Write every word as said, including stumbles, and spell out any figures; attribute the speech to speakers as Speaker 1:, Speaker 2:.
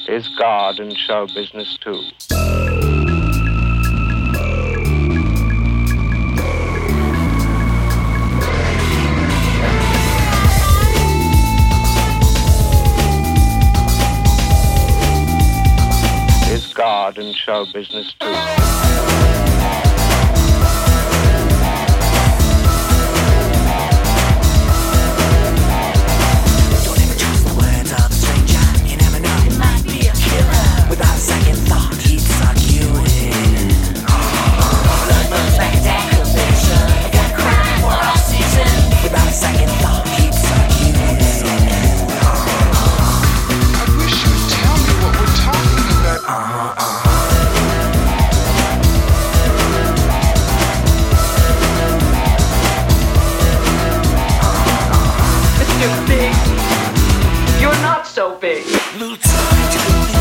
Speaker 1: is God and show business too. Is God and show business too.
Speaker 2: Without a second thought, he'd suck you in. Blood burns like a decoration. I got crime for all season. Without a second thought, he'd suck you in.
Speaker 3: I wish you'd tell me what we're talking about.
Speaker 2: Uh-huh, uh-huh.
Speaker 4: Mister Big, you're not so big.
Speaker 2: Little time to